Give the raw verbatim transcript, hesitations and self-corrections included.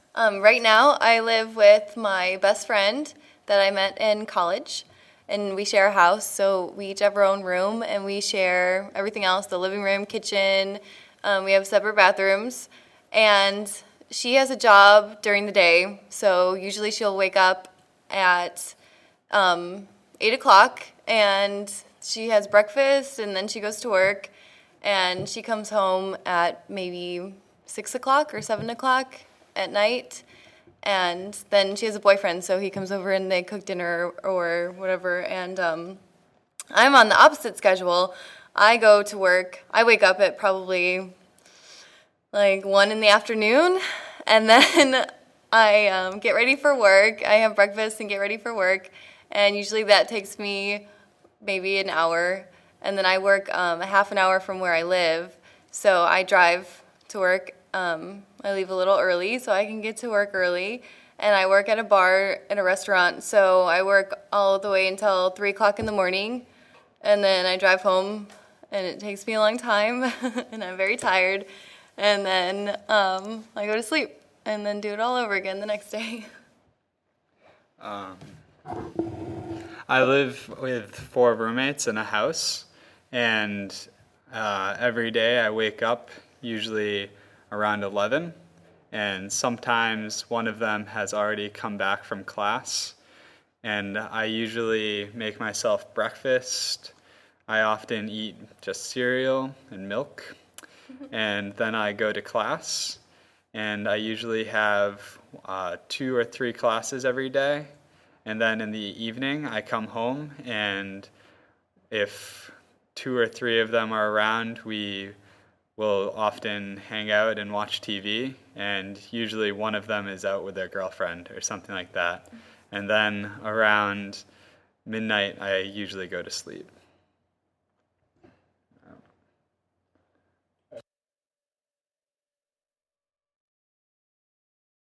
Um, right now, I live with my best friend that I met in college, and we share a house, so we each have our own room, and we share everything else, the living room, kitchen. Um, we have separate bathrooms, and she has a job during the day, so usually she'll wake up at um, eight o'clock, and she has breakfast, and then she goes to work, and she comes home at maybe six o'clock or seven o'clock at night, and then she has a boyfriend, so he comes over and they cook dinner or whatever, and um, I'm on the opposite schedule. I go to work, I wake up at probably like one in the afternoon, and then I um, get ready for work. I have breakfast and get ready for work, and usually that takes me maybe an hour, and then I work um, a half an hour from where I live, so I drive to work. Um, I leave a little early so I can get to work early, and I work at a bar at a restaurant, so I work all the way until three o'clock in the morning, and then I drive home, and it takes me a long time, and I'm very tired, and then um, I go to sleep, and then do it all over again the next day. Um, I live with four roommates in a house, and uh, every day I wake up usually around eleven, and sometimes one of them has already come back from class, and I usually make myself breakfast. I often eat just cereal and milk, and then I go to class, and I usually have uh, two or three classes every day, and then in the evening I come home, and if two or three of them are around, we will often hang out and watch T V, and usually one of them is out with their girlfriend or something like that. And then around midnight, I usually go to sleep.